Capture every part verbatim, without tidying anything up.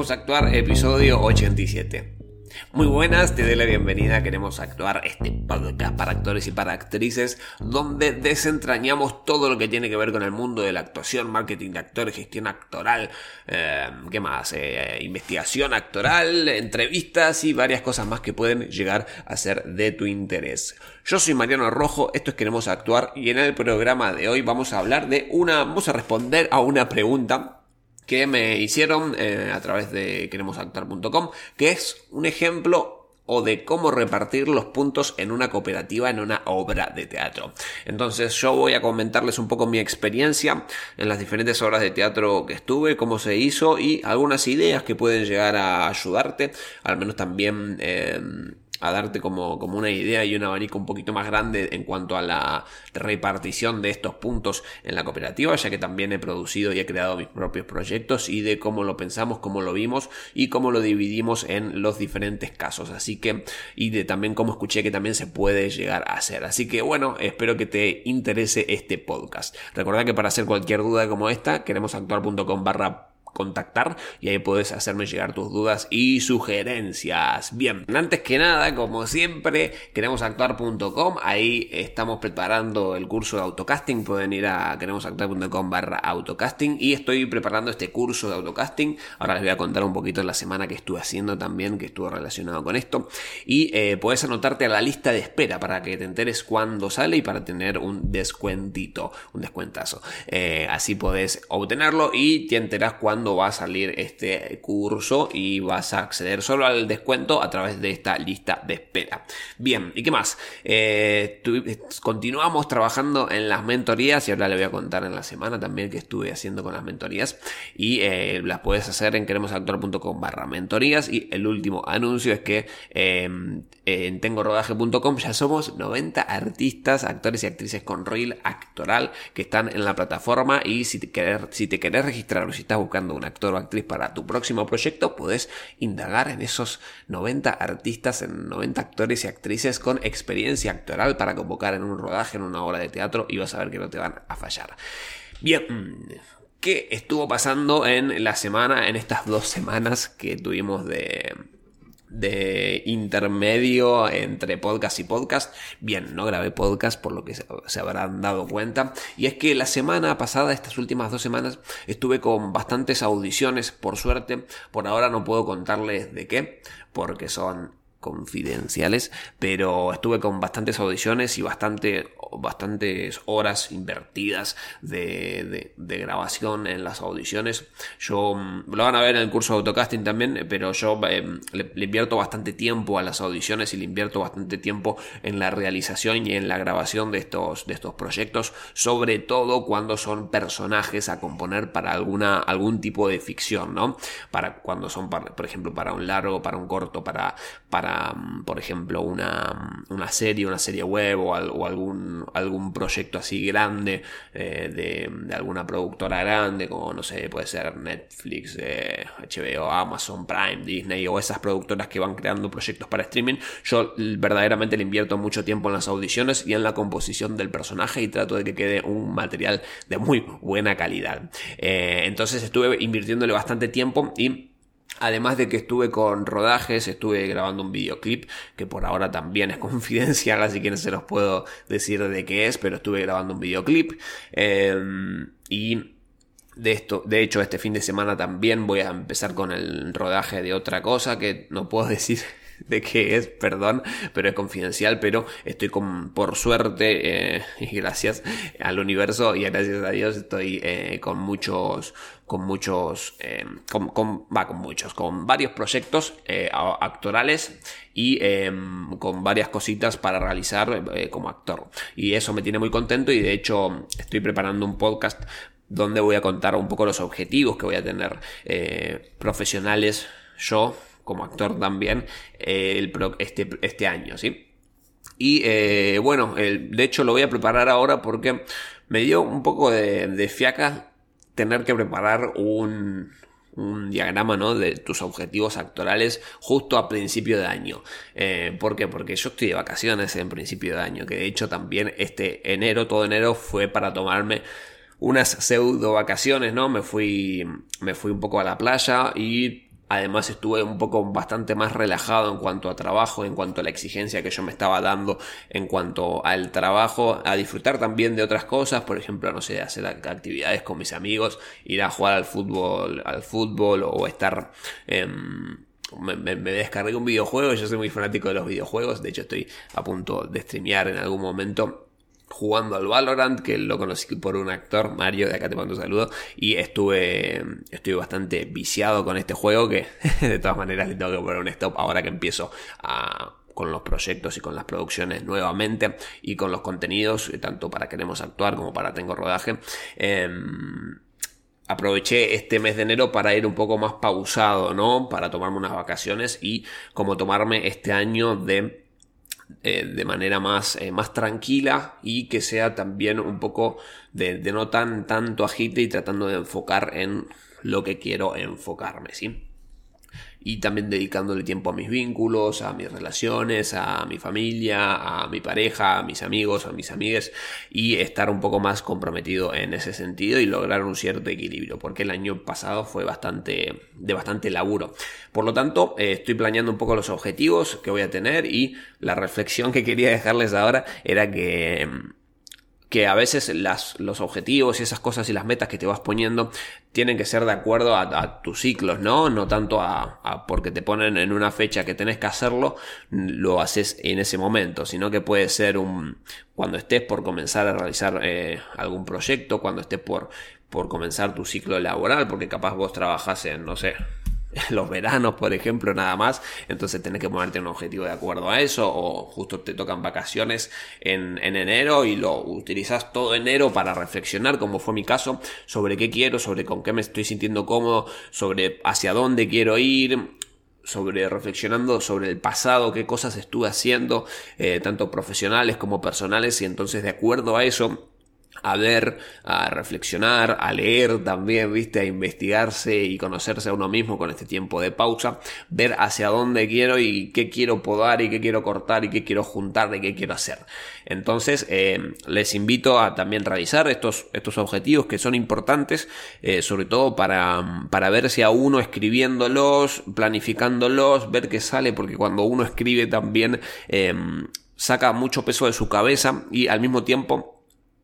Queremos Actuar, episodio ochenta y siete. Muy buenas, te doy la bienvenida a Queremos Actuar, este podcast para actores y para actrices, donde desentrañamos todo lo que tiene que ver con el mundo de la actuación, marketing de actores, gestión actoral, eh, ¿qué más? Eh, investigación actoral, entrevistas y varias cosas más que pueden llegar a ser de tu interés. Yo soy Mariano Rojo, esto es Queremos Actuar y en el programa de hoy vamos a hablar de una, vamos a responder a una pregunta que me hicieron eh, a través de queremos actuar punto com, que es un ejemplo o de cómo repartir los puntos en una cooperativa, en una obra de teatro. Entonces yo voy a comentarles un poco mi experiencia en las diferentes obras de teatro que estuve, cómo se hizo y algunas ideas que pueden llegar a ayudarte, al menos también Eh, a darte como, como una idea y un abanico un poquito más grande en cuanto a la repartición de estos puntos en la cooperativa, ya que también he producido y he creado mis propios proyectos y de cómo lo pensamos, cómo lo vimos y cómo lo dividimos en los diferentes casos, así que, y de también cómo escuché que también se puede llegar a hacer. Así que bueno, espero que te interese este podcast. Recuerda que para hacer cualquier duda como esta, queremos actuar punto com barra contactar y ahí puedes hacerme llegar tus dudas y sugerencias. Bien, antes que nada, como siempre, queremos actuar punto com, ahí estamos preparando el curso de autocasting, pueden ir a queremos actuar punto com barra autocasting y estoy preparando este curso de autocasting. Ahora les voy a contar un poquito de la semana que estuve haciendo también, que estuvo relacionado con esto, y eh, puedes anotarte a la lista de espera para que te enteres cuándo sale y para tener un descuentito, un descuentazo, eh, así podés obtenerlo y te enterás cuándo va a salir este curso y vas a acceder solo al descuento a través de esta lista de espera. Bien, ¿y qué más? Eh, tu, continuamos trabajando en las mentorías y ahora le voy a contar en la semana también que estuve haciendo con las mentorías y eh, las puedes hacer en queremos actuar punto com barra mentorías y el último anuncio es que eh, en tengo rodaje punto com ya somos noventa artistas, actores y actrices con reel actoral que están en la plataforma y si te querés, si te querés registrar o si estás buscando un actor o actriz para tu próximo proyecto, podés indagar en esos noventa artistas, en noventa actores y actrices con experiencia actoral para convocar en un rodaje, en una obra de teatro y vas a ver que no te van a fallar. Bien, ¿qué estuvo pasando en la semana, en estas dos semanas que tuvimos de... de intermedio entre podcast y podcast? Bien, no grabé podcast por lo que se habrán dado cuenta, y es que la semana pasada, estas últimas dos semanas, estuve con bastantes audiciones, por suerte. Por ahora no puedo contarles de qué, porque son confidenciales, pero estuve con bastantes audiciones y bastante, bastantes horas invertidas de, de, de grabación en las audiciones. Yo lo van a ver en el curso de autocasting también, pero yo eh, le, le invierto bastante tiempo a las audiciones y le invierto bastante tiempo en la realización y en la grabación de estos, de estos proyectos, sobre todo cuando son personajes a componer para alguna, algún tipo de ficción, ¿no? Para cuando son, para, por ejemplo, para un largo, para un corto, para, para por ejemplo una, una serie, una serie web o, al, o algún, algún proyecto así grande eh, de, de alguna productora grande, como no sé, puede ser Netflix, eh, H B O, Amazon Prime, Disney o esas productoras que van creando proyectos para streaming. Yo verdaderamente le invierto mucho tiempo en las audiciones y en la composición del personaje y trato de que quede un material de muy buena calidad. Eh, entonces estuve invirtiéndole bastante tiempo y además de que estuve con rodajes, estuve grabando un videoclip que por ahora también es confidencial, así que no se los puedo decir de qué es, pero estuve grabando un videoclip eh, y de esto, de hecho este fin de semana también voy a empezar con el rodaje de otra cosa que no puedo decir de qué es, perdón, pero es confidencial, pero estoy con, por suerte eh, y gracias al universo y gracias a Dios estoy eh, con muchos con muchos eh, con, con, va con muchos con varios proyectos eh, actorales y eh, con varias cositas para realizar eh, como actor, y eso me tiene muy contento. Y de hecho estoy preparando un podcast donde voy a contar un poco los objetivos que voy a tener eh, profesionales yo como actor también eh, el pro, este, este año, ¿sí? Y eh, bueno, el, de hecho lo voy a preparar ahora porque me dio un poco de, de fiaca tener que preparar un, un diagrama, ¿no?, de tus objetivos actorales justo a principio de año. Eh, ¿Por qué? Porque yo estoy de vacaciones en principio de año, que de hecho también este enero, todo enero fue para tomarme unas pseudo vacaciones, ¿no? Me fui, me fui un poco a la playa y Además estuve un poco bastante más relajado en cuanto a trabajo, en cuanto a la exigencia que yo me estaba dando en cuanto al trabajo, a disfrutar también de otras cosas, por ejemplo, no sé, hacer actividades con mis amigos, ir a jugar al fútbol, al fútbol o estar... Eh, me, me, me descargué un videojuego, yo soy muy fanático de los videojuegos, de hecho estoy a punto de streamear en algún momento jugando al Valorant, que lo conocí por un actor, Mario, de acá te mando un saludo, y estuve, estuve bastante viciado con este juego, que de todas maneras le tengo que poner un stop ahora que empiezo a... con los proyectos y con las producciones nuevamente y con los contenidos, tanto para Queremos Actuar como para Tengo Rodaje. Eh, aproveché este mes de enero para ir un poco más pausado, ¿no? Para tomarme unas vacaciones y como tomarme este año de... Eh, de manera más, eh, más tranquila y que sea también un poco de, de no tan tanto agite y tratando de enfocar en lo que quiero enfocarme, ¿sí? Y también dedicándole tiempo a mis vínculos, a mis relaciones, a mi familia, a mi pareja, a mis amigos, a mis amigues y estar un poco más comprometido en ese sentido y lograr un cierto equilibrio, porque el año pasado fue bastante de bastante laburo. Por lo tanto, eh, estoy planeando un poco los objetivos que voy a tener y la reflexión que quería dejarles ahora era que... que a veces las, los objetivos y esas cosas y las metas que te vas poniendo tienen que ser de acuerdo a, a tus ciclos, ¿no? No tanto a, a porque te ponen en una fecha que tenés que hacerlo, lo haces en ese momento, sino que puede ser un cuando estés por comenzar a realizar eh, algún proyecto, cuando estés por, por comenzar tu ciclo laboral, porque capaz vos trabajás en, no sé... los veranos, por ejemplo, nada más, entonces tenés que ponerte un objetivo de acuerdo a eso, o justo te tocan vacaciones en, en enero y lo utilizás todo enero para reflexionar, como fue mi caso, sobre qué quiero, sobre con qué me estoy sintiendo cómodo, sobre hacia dónde quiero ir, sobre reflexionando sobre el pasado, qué cosas estuve haciendo, eh, tanto profesionales como personales, y entonces de acuerdo a eso a ver, a reflexionar, a leer también, viste, a investigarse y conocerse a uno mismo con este tiempo de pausa, ver hacia dónde quiero y qué quiero podar y qué quiero cortar y qué quiero juntar y qué quiero hacer. Entonces, eh, les invito a también realizar estos, estos objetivos que son importantes, eh, sobre todo para, para ver si a uno escribiéndolos, planificándolos, ver qué sale, porque cuando uno escribe también eh, saca mucho peso de su cabeza y al mismo tiempo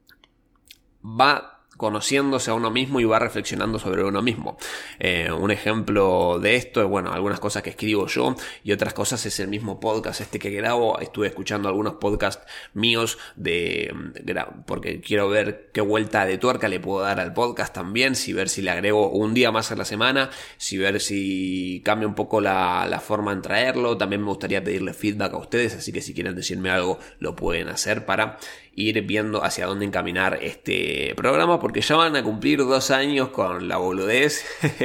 va conociéndose a uno mismo y va reflexionando sobre uno mismo. Eh, un ejemplo de esto es, bueno, algunas cosas que escribo yo y otras cosas es el mismo podcast este que grabo. Estuve escuchando algunos podcasts míos de, de porque quiero ver qué vuelta de tuerca le puedo dar al podcast también, si ver si le agrego un día más a la semana, si ver si cambia un poco la, la forma en traerlo. También me gustaría pedirle feedback a ustedes, así que si quieren decirme algo lo pueden hacer para ir viendo hacia dónde encaminar este programa, porque ya van a cumplir dos años con la boludez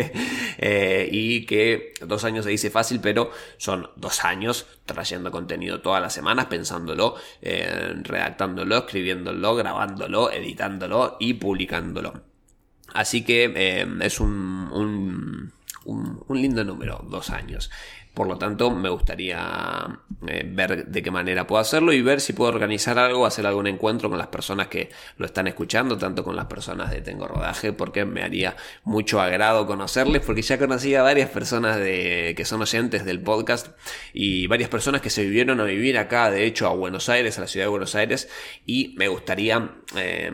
eh, y que dos años se dice fácil, pero son dos años trayendo contenido todas las semanas, pensándolo, eh, redactándolo, escribiéndolo, grabándolo, editándolo y publicándolo. Así que eh, es un, un, un, un lindo número, dos años. Por lo tanto, me gustaría eh, ver de qué manera puedo hacerlo y ver si puedo organizar algo, hacer algún encuentro con las personas que lo están escuchando, tanto con las personas de Tengo Rodaje, porque me haría mucho agrado conocerles, porque ya conocí a varias personas de, que son oyentes del podcast y varias personas que se vivieron a vivir acá, de hecho, a Buenos Aires, a la ciudad de Buenos Aires, y me gustaría... Eh,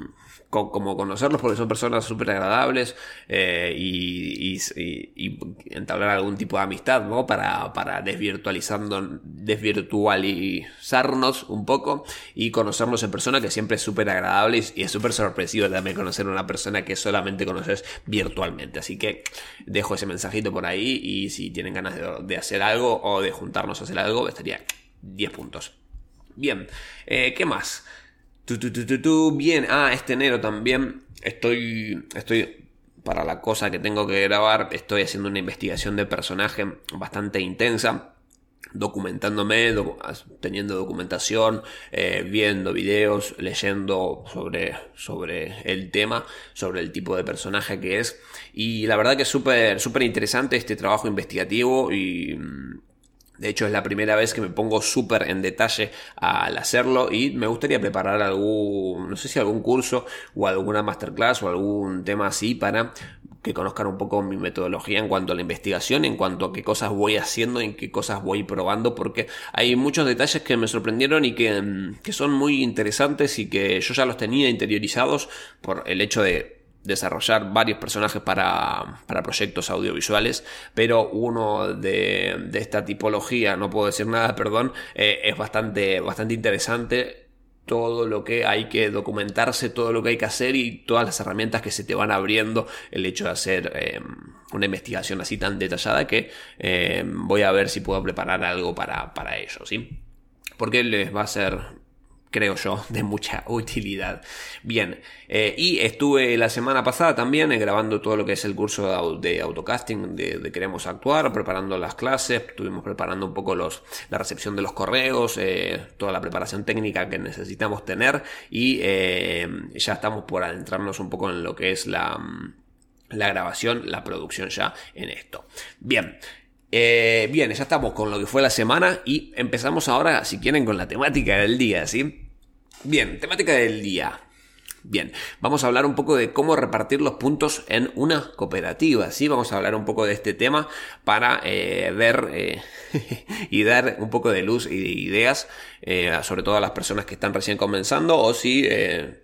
como conocerlos porque son personas súper agradables eh, y, y, y entablar algún tipo de amistad, ¿no? Para, para desvirtualizando, desvirtualizarnos un poco y conocernos en persona, que siempre es súper agradable y, y es súper sorpresivo también conocer a una persona que solamente conoces virtualmente. Así que dejo ese mensajito por ahí y si tienen ganas de, de hacer algo o de juntarnos a hacer algo, estaría diez puntos. Bien, eh, ¿qué más? Tu, tu, tu, tu, tu. Bien, ah, este enero también estoy, estoy para la cosa que tengo que grabar, estoy haciendo una investigación de personaje bastante intensa, documentándome, docu- teniendo documentación, eh, viendo videos, leyendo sobre, sobre el tema, sobre el tipo de personaje que es, y la verdad que es súper, súper interesante este trabajo investigativo y... de hecho es la primera vez que me pongo súper en detalle al hacerlo y me gustaría preparar algún, no sé si algún curso o alguna masterclass o algún tema así para que conozcan un poco mi metodología en cuanto a la investigación, en cuanto a qué cosas voy haciendo, en qué cosas voy probando, porque hay muchos detalles que me sorprendieron y que, que son muy interesantes y que yo ya los tenía interiorizados por el hecho de desarrollar varios personajes para, para proyectos audiovisuales, pero uno de, de esta tipología, no puedo decir nada, perdón, eh, es bastante, bastante interesante. Todo lo que hay que documentarse, todo lo que hay que hacer y todas las herramientas que se te van abriendo, el hecho de hacer eh, una investigación así tan detallada que eh, voy a ver si puedo preparar algo para, para ello, ¿sí? Porque les va a ser, creo yo, de mucha utilidad. Bien, eh, y estuve la semana pasada también eh, grabando todo lo que es el curso de, au- de autocasting de, de Queremos Actuar, preparando las clases, estuvimos preparando un poco los, la recepción de los correos, eh, toda la preparación técnica que necesitamos tener y eh, ya estamos por adentrarnos un poco en lo que es la, la grabación, la producción ya en esto. Bien. Eh, bien, ya estamos con lo que fue la semana y empezamos ahora, si quieren, con la temática del día, ¿sí? Bien, temática del día. Bien, vamos a hablar un poco de cómo repartir los puntos en una cooperativa, ¿sí? Vamos a hablar un poco de este tema para eh, ver eh, y dar un poco de luz y de ideas, eh, sobre todo a las personas que están recién comenzando o si... Eh,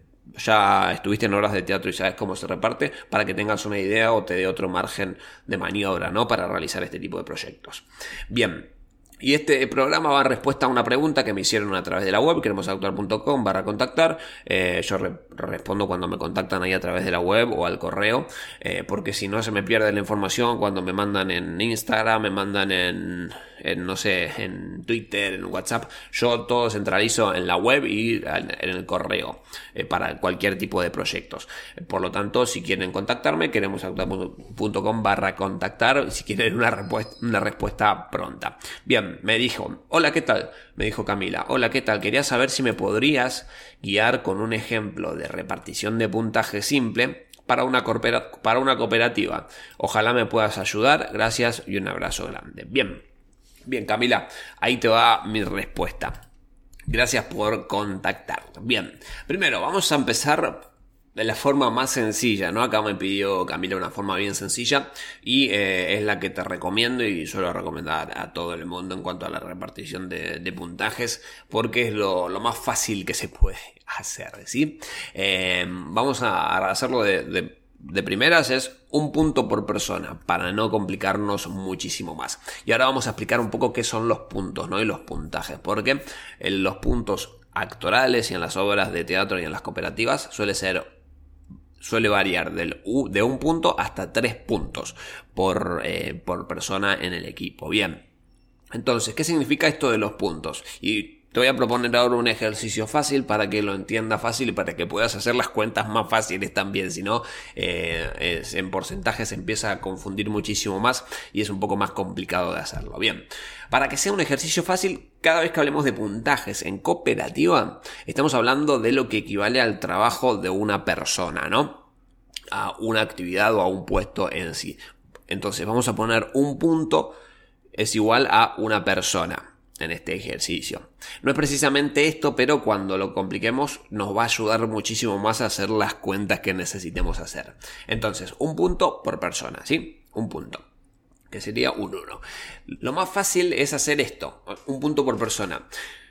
ya estuviste en horas de teatro y sabes cómo se reparte, para que tengas una idea o te dé otro margen de maniobra, ¿no? Para realizar este tipo de proyectos. Bien. Y este programa va en respuesta a una pregunta que me hicieron a través de la web, queremosactuar punto com barra contactar. Eh, yo re- respondo cuando me contactan ahí a través de la web o al correo, eh, porque si no se me pierde la información cuando me mandan en Instagram, me mandan en, en no sé, en Twitter, en WhatsApp. Yo todo centralizo en la web y en, en el correo eh, para cualquier tipo de proyectos. Por lo tanto, si quieren contactarme, queremosactuar punto com barra contactar, si quieren una respuesta, una respuesta pronta. Bien. Me dijo, hola, ¿qué tal? Me dijo Camila, hola, ¿qué tal? Quería saber si me podrías guiar con un ejemplo de repartición de puntaje simple para una, corpora- para una cooperativa. Ojalá me puedas ayudar, gracias y un abrazo grande. Bien, bien, Camila, ahí te va mi respuesta. Gracias por contactar. Bien, primero vamos a empezar de la forma más sencilla, ¿no? Acá me pidió Camila una forma bien sencilla y eh, es la que te recomiendo y suelo recomendar a todo el mundo en cuanto a la repartición de, de puntajes, porque es lo, lo más fácil que se puede hacer, ¿sí? Eh, vamos a hacerlo de, de, de primeras, es un punto por persona para no complicarnos muchísimo más. Y ahora vamos a explicar un poco qué son los puntos, ¿no? Y los puntajes, porque en los puntos actorales y en las obras de teatro y en las cooperativas suele ser suele variar del U, de un punto hasta tres puntos por, eh, por persona en el equipo. Bien, entonces, ¿qué significa esto de los puntos? Y te voy a proponer ahora un ejercicio fácil para que lo entiendas fácil y para que puedas hacer las cuentas más fáciles también. Si no, eh, es, en porcentaje se empieza a confundir muchísimo más y es un poco más complicado de hacerlo. Bien, para que sea un ejercicio fácil, cada vez que hablemos de puntajes en cooperativa, estamos hablando de lo que equivale al trabajo de una persona, ¿no? A una actividad o a un puesto en sí. Entonces, vamos a poner un punto es igual a una persona en este ejercicio. No es precisamente esto, pero cuando lo compliquemos nos va a ayudar muchísimo más a hacer las cuentas que necesitemos hacer. Entonces, un punto por persona, ¿sí? Un punto, que sería un uno. Lo más fácil es hacer esto, un punto por persona.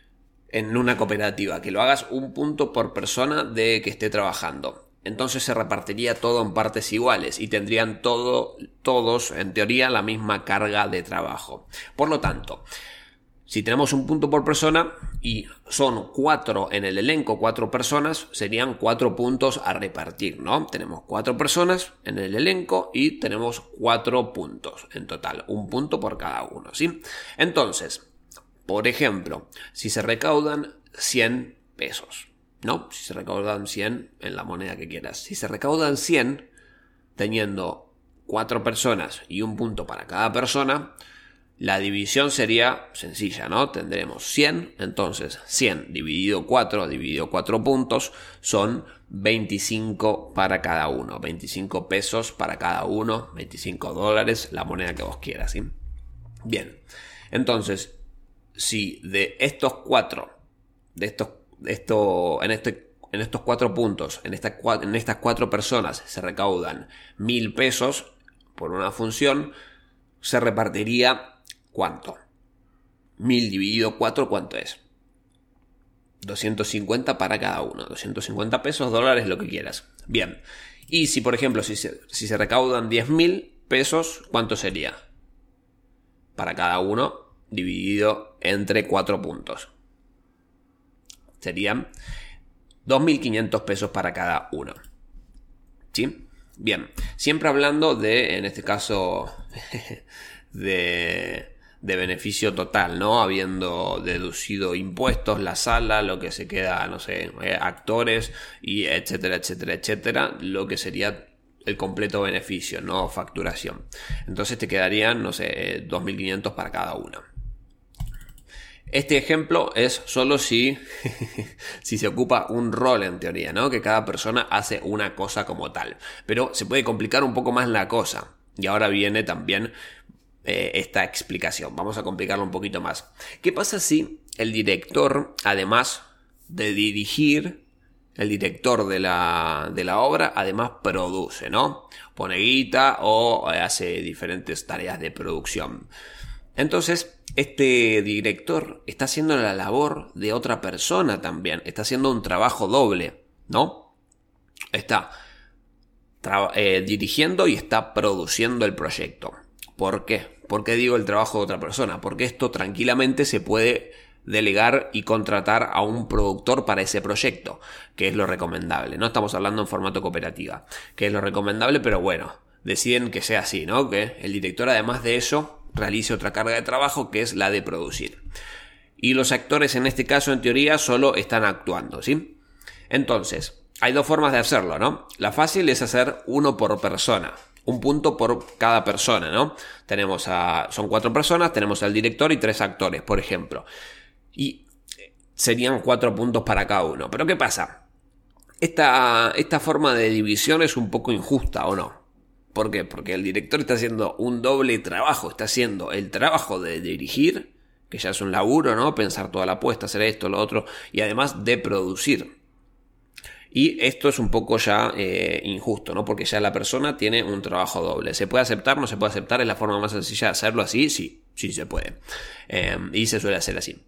En una cooperativa, que lo hagas un punto por persona de que esté trabajando. Entonces se repartiría todo en partes iguales y tendrían todo, todos, en teoría, la misma carga de trabajo. Por lo tanto, si tenemos un punto por persona y son cuatro en el elenco, cuatro personas, serían cuatro puntos a repartir, ¿no? Tenemos cuatro personas en el elenco y tenemos cuatro puntos en total, un punto por cada uno, ¿sí? Entonces, por ejemplo, si se recaudan cien pesos, ¿no? Si se recaudan cien en la moneda que quieras. Si se recaudan cien, teniendo cuatro personas y un punto para cada persona, la división sería sencilla, ¿no? Tendremos cien, entonces cien dividido cuatro, dividido cuatro puntos, son veinticinco para cada uno. veinticinco pesos para cada uno, veinticinco dólares, la moneda que vos quieras, ¿sí? Bien, entonces, si de estos cuatro, de estos, esto, en este en estos cuatro puntos, en, esta, en estas cuatro personas se recaudan mil pesos por una función, se repartiría ¿cuánto? mil dividido cuatro, ¿cuánto es? doscientos cincuenta para cada uno. doscientos cincuenta pesos, dólares, lo que quieras. Bien. Y si, por ejemplo, si se, si se recaudan diez mil pesos, ¿cuánto sería? Para cada uno, dividido entre cuatro puntos. Serían dos mil quinientos pesos para cada uno. ¿Sí? Bien. Siempre hablando de, en este caso, de... de beneficio total, ¿no? Habiendo deducido impuestos, la sala, lo que se queda, no sé, eh, actores y etcétera, etcétera, etcétera, lo que sería el completo beneficio, no facturación. Entonces te quedarían, no sé, dos mil quinientos para cada uno. Este ejemplo es solo si, si se ocupa un rol en teoría, ¿no? Que cada persona hace una cosa como tal. Pero se puede complicar un poco más la cosa. Y ahora viene también esta explicación. Vamos a complicarlo un poquito más. ¿Qué pasa si el director, además de dirigir, el director de la, de la obra, además produce, ¿no? Pone guita o hace diferentes tareas de producción. Entonces, este director está haciendo la labor de otra persona también. Está haciendo un trabajo doble, ¿no? Está tra- eh, dirigiendo y está produciendo el proyecto. ¿Por qué? ¿Por qué digo el trabajo de otra persona? Porque esto tranquilamente se puede delegar y contratar a un productor para ese proyecto, que es lo recomendable. No estamos hablando en formato cooperativa, que es lo recomendable, pero bueno, deciden que sea así, ¿no? Que el director, además de eso, realice otra carga de trabajo, que es la de producir. Y los actores, en este caso, en teoría, solo están actuando, ¿sí? Entonces, hay dos formas de hacerlo, ¿no? La fácil es hacer uno por persona. Un punto por cada persona, ¿no? Tenemos a... Son cuatro personas, tenemos al director y tres actores, por ejemplo. Y serían cuatro puntos para cada uno. Pero ¿qué pasa? Esta, esta forma de división es un poco injusta, ¿o no? ¿Por qué? Porque el director está haciendo un doble trabajo. Está haciendo el trabajo de dirigir, que ya es un laburo, ¿no? Pensar toda la apuesta, hacer esto, lo otro. Y además de producir. Y esto es un poco ya eh, injusto, ¿no? Porque ya la persona tiene un trabajo doble. ¿Se puede aceptar? ¿No se puede aceptar? ¿Es la forma más sencilla de hacerlo así? Sí, sí se puede. Eh, y se suele hacer así.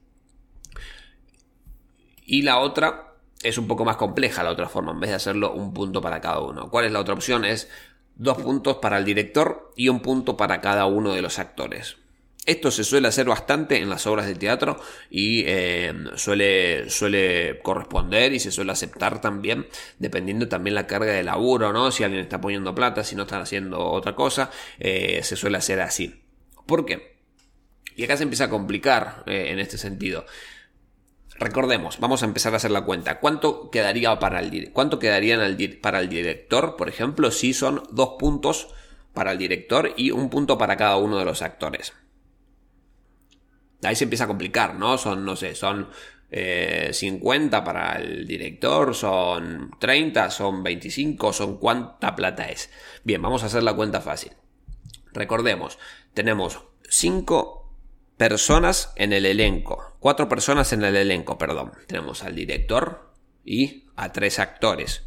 Y la otra es un poco más compleja, la otra forma. En vez de hacerlo un punto para cada uno. ¿Cuál es la otra opción? Es dos puntos para el director y un punto para cada uno de los actores. Esto se suele hacer bastante en las obras de teatro y eh, suele, suele corresponder y se suele aceptar también, dependiendo también la carga de laburo, ¿no? Si alguien está poniendo plata, si no están haciendo otra cosa, eh, se suele hacer así. ¿Por qué? Y acá se empieza a complicar eh, en este sentido. Recordemos, vamos a empezar a hacer la cuenta. ¿Cuánto quedaría para el, cuánto quedarían el, para el director, por ejemplo, si son dos puntos para el director y un punto para cada uno de los actores? Ahí se empieza a complicar, ¿no? Son, no sé, son eh, cincuenta para el director, son treinta, son veinticinco, son cuánta plata es. Bien, vamos a hacer la cuenta fácil. Recordemos, tenemos cinco personas en el elenco, cuatro personas en el elenco, perdón. Tenemos al director y a tres actores.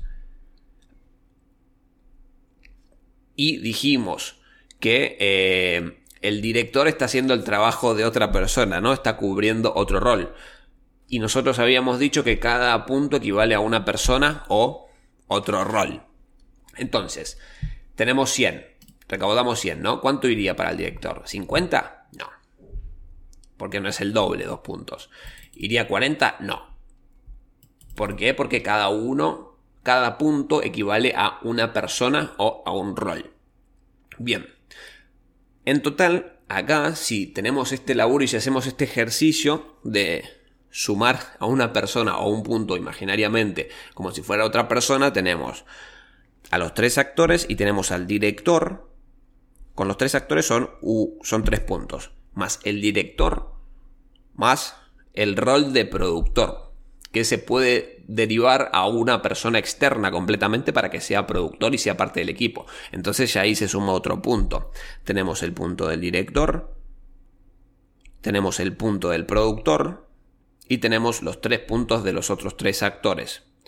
Y dijimos que... Eh, el director está haciendo el trabajo de otra persona, ¿no? Está cubriendo otro rol. Y nosotros habíamos dicho que cada punto equivale a una persona o otro rol. Entonces, tenemos cien. Recaudamos cien, ¿no? ¿Cuánto iría para el director? ¿cincuenta? No. Porque no es el doble, dos puntos. ¿Iría cuarenta? No. ¿Por qué? Porque cada uno, cada punto equivale a una persona o a un rol. Bien. En total, acá, si tenemos este laburo y si hacemos este ejercicio de sumar a una persona o un punto imaginariamente como si fuera otra persona, tenemos a los tres actores y tenemos al director. Con los tres actores son, uh, son tres puntos. Más el director, más el rol de productor, que se puede derivar a una persona externa completamente para que sea productor y sea parte del equipo. Entonces ya ahí se suma otro punto. Tenemos el punto del director, tenemos el punto del productor y tenemos los tres puntos de los otros tres actores.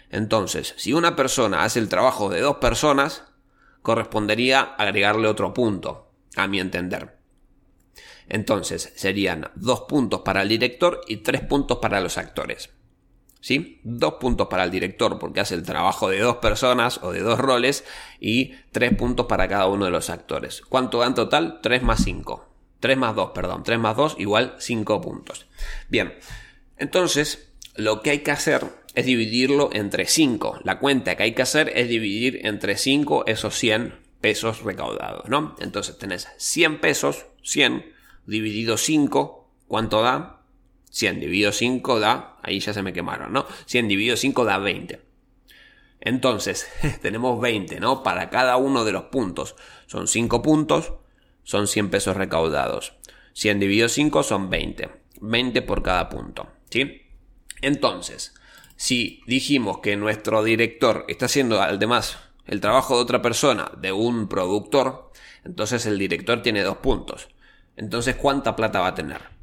Entonces, si una persona hace el trabajo de dos personas, correspondería agregarle otro punto, a mi entender. Entonces, serían dos puntos para el director y tres puntos para los actores. ¿Sí? Dos puntos para el director porque hace el trabajo de dos personas o de dos roles y tres puntos para cada uno de los actores. ¿Cuánto da en total? tres más cinco. tres más dos, perdón. tres más dos igual cinco puntos. Bien, entonces lo que hay que hacer es dividirlo entre cinco. La cuenta que hay que hacer es dividir entre cinco esos cien pesos recaudados, ¿no? Entonces tenés cien pesos, cien dividido cinco, ¿cuánto da? cien dividido cinco da, ahí ya se me quemaron, ¿no? cien dividido cinco da veinte. Entonces, tenemos veinte, ¿no? Para cada uno de los puntos. Son cinco puntos, son cien pesos recaudados. cien dividido cinco son veinte. veinte por cada punto, ¿sí? Entonces, si dijimos que nuestro director está haciendo además el trabajo de otra persona, de un productor, entonces el director tiene dos puntos. Entonces, ¿cuánta plata va a tener?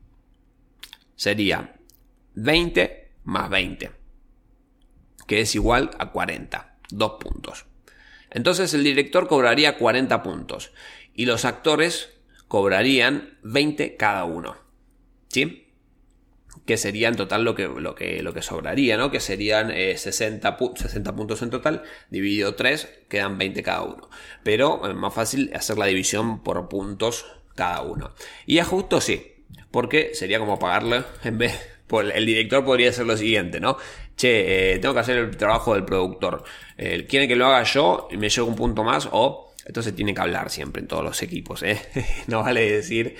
Sería veinte más veinte, que es igual a cuarenta, dos puntos. Entonces el director cobraría cuarenta puntos y los actores cobrarían veinte cada uno, ¿sí? Que sería en total lo que, lo que, lo que sobraría, ¿no? Que serían eh, sesenta, sesenta puntos en total, dividido tres, quedan veinte cada uno. Pero es más fácil hacer la división por puntos cada uno. Y es justo, sí. Porque sería como pagarle en vez... El director podría hacer lo siguiente, ¿no? Che, eh, tengo que hacer el trabajo del productor. Eh, ¿Quiere que lo haga yo y me llevo un punto más? O... Entonces tiene que hablar siempre en todos los equipos, ¿eh? No vale decir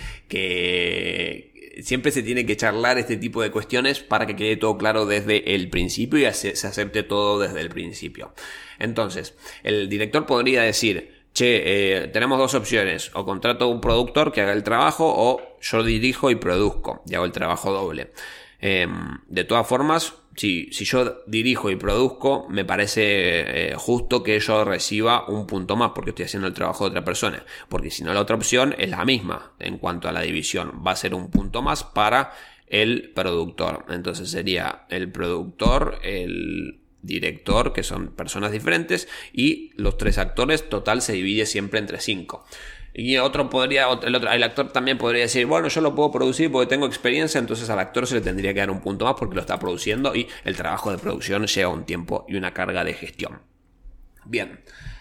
que... Siempre se tiene que charlar este tipo de cuestiones para que quede todo claro desde el principio y se acepte todo desde el principio. Entonces, el director podría decir... Che, eh, tenemos dos opciones, o contrato a un productor que haga el trabajo o yo dirijo y produzco y hago el trabajo doble. Eh, de todas formas, si, si yo dirijo y produzco, me parece eh, justo que yo reciba un punto más porque estoy haciendo el trabajo de otra persona, porque si no la otra opción es la misma en cuanto a la división, va a ser un punto más para el productor. Entonces sería el productor, el director, que son personas diferentes, y los tres actores, total se divide siempre entre cinco. Y otro podría, el, otro, el actor también podría decir, bueno, yo lo puedo producir porque tengo experiencia, entonces al actor se le tendría que dar un punto más porque lo está produciendo y el trabajo de producción lleva un tiempo y una carga de gestión. Bien,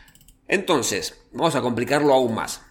entonces vamos a complicarlo aún más,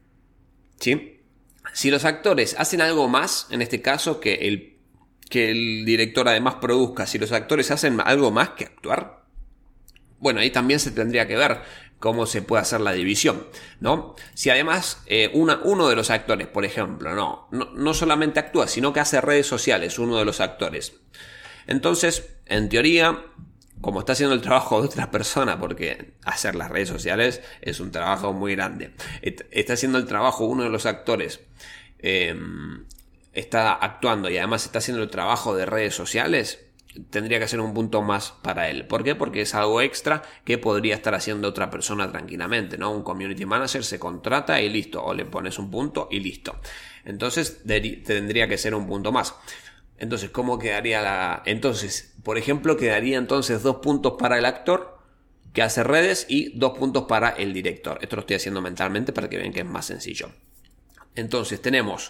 ¿sí? Si los actores hacen algo más, en este caso que el que el director además produzca, si los actores hacen algo más que actuar, bueno, ahí también se tendría que ver cómo se puede hacer la división, ¿no? Si además eh, una, uno de los actores, por ejemplo, no, no, no solamente actúa, sino que hace redes sociales, uno de los actores. Entonces, en teoría, como está haciendo el trabajo de otra persona, porque hacer las redes sociales es un trabajo muy grande, está haciendo el trabajo uno de los actores, eh, está actuando y además está haciendo el trabajo de redes sociales, tendría que ser un punto más para él. ¿Por qué? Porque es algo extra que podría estar haciendo otra persona tranquilamente, ¿no? Un community manager se contrata y listo, o le pones un punto y listo. Entonces tendría que ser un punto más. Entonces, ¿cómo quedaría la...? Entonces, por ejemplo, quedaría entonces dos puntos para el actor que hace redes y dos puntos para el director. Esto lo estoy haciendo mentalmente para que vean que es más sencillo. Entonces, tenemos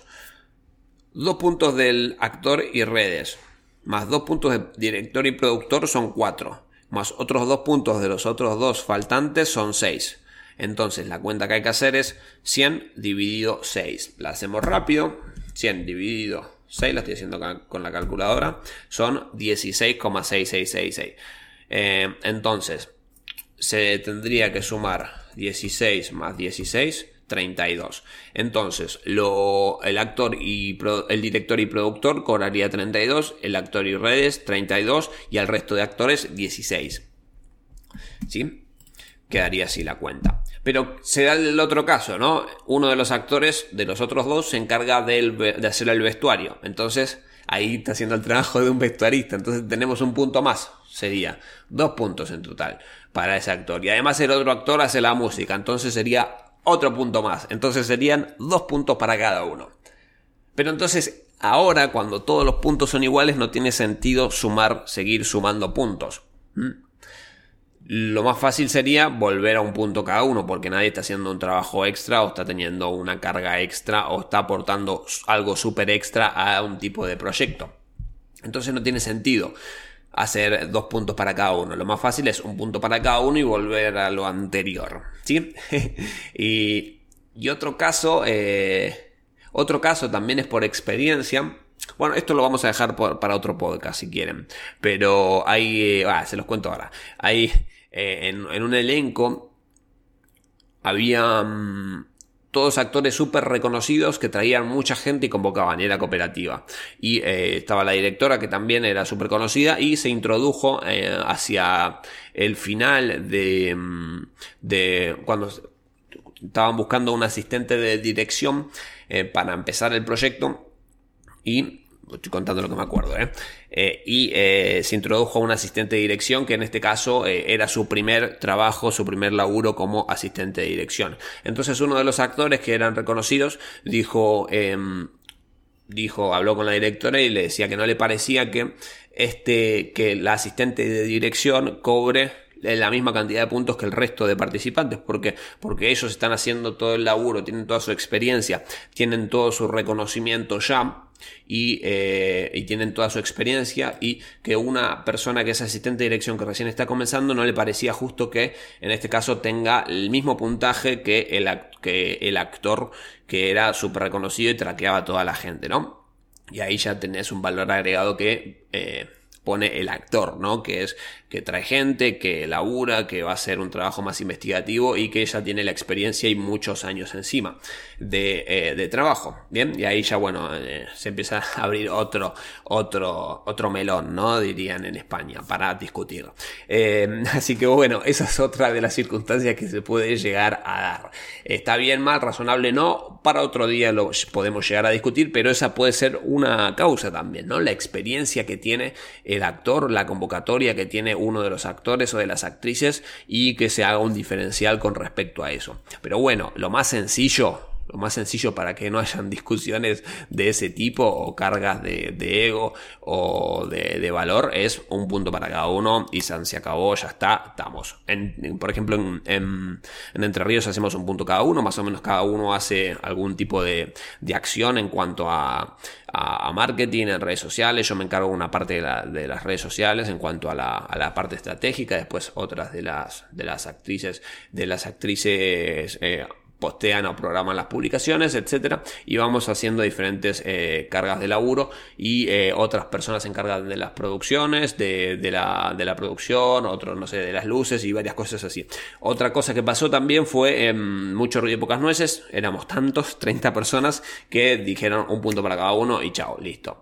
dos puntos del actor y redes, más dos puntos de director y productor son cuatro, más otros dos puntos de los otros dos faltantes son seis. Entonces la cuenta que hay que hacer es cien dividido seis. La hacemos rápido. cien dividido seis, la estoy haciendo con la calculadora, son dieciséis coma seis seis seis seis. Eh, entonces se tendría que sumar dieciséis más dieciséis, treinta y dos. Entonces, lo, el actor y pro, el director y productor cobraría treinta y dos, el actor y redes treinta y dos y al resto de actores dieciséis. ¿Sí? Quedaría así la cuenta. Pero se da el otro caso, ¿no? Uno de los actores de los otros dos se encarga del, de hacer el vestuario. Entonces, ahí está haciendo el trabajo de un vestuarista. Entonces tenemos un punto más. Sería dos puntos en total para ese actor. Y además el otro actor hace la música. Entonces sería otro punto más. Entonces serían dos puntos para cada uno. Pero entonces, ahora cuando todos los puntos son iguales, no tiene sentido sumar, seguir sumando puntos. ¿Mm? Lo más fácil sería volver a un punto cada uno, porque nadie está haciendo un trabajo extra o está teniendo una carga extra o está aportando algo súper extra a un tipo de proyecto. Entonces no tiene sentido hacer dos puntos para cada uno. Lo más fácil es un punto para cada uno y volver a lo anterior, ¿sí? y, y otro caso, eh, otro caso también es por experiencia. Bueno, esto lo vamos a dejar por, para otro podcast si quieren, pero hay, eh, ah, se los cuento ahora. Hay eh, en, en un elenco había um, todos actores súper reconocidos que traían mucha gente y convocaban, y era cooperativa. Y eh, estaba la directora, que también era súper conocida, y se introdujo eh, hacia el final de, de cuando estaban buscando un asistente de dirección eh, para empezar el proyecto. Y estoy contando lo que me acuerdo, ¿eh? Eh, y eh, se introdujo un asistente de dirección que en este caso eh, era su primer trabajo, su primer laburo como asistente de dirección. Entonces uno de los actores que eran reconocidos dijo, eh, dijo, habló con la directora y le decía que no le parecía que este, que la asistente de dirección cobre la misma cantidad de puntos que el resto de participantes. ¿Por qué? Porque ellos están haciendo todo el laburo, tienen toda su experiencia, tienen todo su reconocimiento ya y, eh, y tienen toda su experiencia, y que una persona que es asistente de dirección que recién está comenzando no le parecía justo que en este caso tenga el mismo puntaje que el, que el actor que era súper reconocido y traqueaba a toda la gente, ¿no? Y ahí ya tenés un valor agregado que eh, pone el actor, ¿no? Que es que trae gente, que labura, que va a hacer un trabajo más investigativo y que ya tiene la experiencia y muchos años encima de, eh, de trabajo, ¿bien? Y ahí ya, bueno, eh, se empieza a abrir otro, otro, otro melón, ¿no? Dirían en España, para discutir. Eh, así que, bueno, esa es otra de las circunstancias que se puede llegar a dar. Está bien, mal, razonable, no, para otro día lo podemos llegar a discutir, pero esa puede ser una causa también, ¿no? La experiencia que tiene el actor, la convocatoria que tiene uno de los actores o de las actrices, y que se haga un diferencial con respecto a eso. Pero bueno, lo más sencillo, lo más sencillo para que no hayan discusiones de ese tipo o cargas de, de ego o de, de valor es un punto para cada uno y se acabó, ya está, estamos. En, por ejemplo, en, en, en Entre Ríos hacemos un punto cada uno, más o menos cada uno hace algún tipo de, de acción en cuanto a, a, a marketing en redes sociales. Yo me encargo una parte de, la, de las redes sociales en cuanto a la, a la parte estratégica, después otras de las, de las actrices, de las actrices eh, postean o programan las publicaciones, etcétera, y vamos haciendo diferentes eh, cargas de laburo, y eh, otras personas se encargan de las producciones, de, de, la, de la producción, otros, no sé, de las luces y varias cosas así. Otra cosa que pasó también fue eh, mucho ruido y pocas nueces. Éramos tantos, treinta personas, que dijeron un punto para cada uno y chao, listo.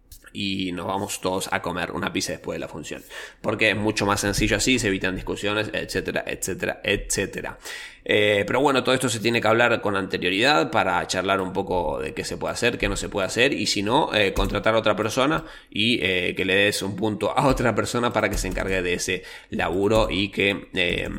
Y nos vamos todos a comer una pizza después de la función, porque es mucho más sencillo así, se evitan discusiones, etcétera, etcétera, etcétera. Eh, pero bueno, todo esto se tiene que hablar con anterioridad para charlar un poco de qué se puede hacer, qué no se puede hacer, y si no, eh, contratar a otra persona y eh, que le des un punto a otra persona para que se encargue de ese laburo, y que eh,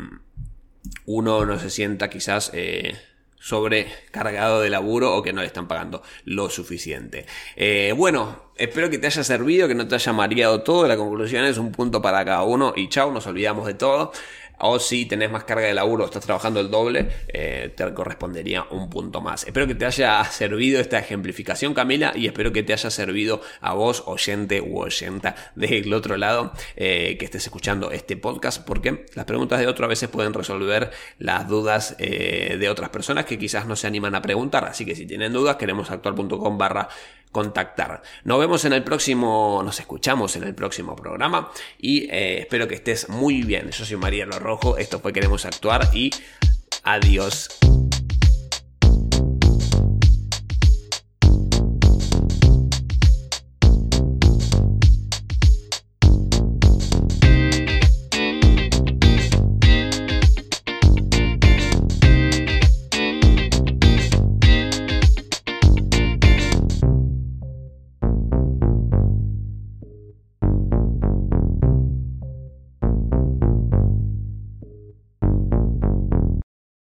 uno no se sienta quizás Eh, sobrecargado de laburo o que no le están pagando lo suficiente. Eh, bueno, espero que te haya servido, que no te haya mareado todo. La conclusión es un punto para cada uno y chao, nos olvidamos de todo. O si tenés más carga de laburo, estás trabajando el doble, eh, te correspondería un punto más. Espero que te haya servido esta ejemplificación, Camila, y espero que te haya servido a vos, oyente u oyenta del otro lado, eh, que estés escuchando este podcast, porque las preguntas de otro a veces pueden resolver las dudas eh, de otras personas que quizás no se animan a preguntar. Así que si tienen dudas, queremosactuar.com barra contactar. Nos vemos en el próximo, nos escuchamos en el próximo programa, y eh, espero que estés muy bien. Yo soy Mariano Rojo, esto fue Queremos Actuar, y adiós.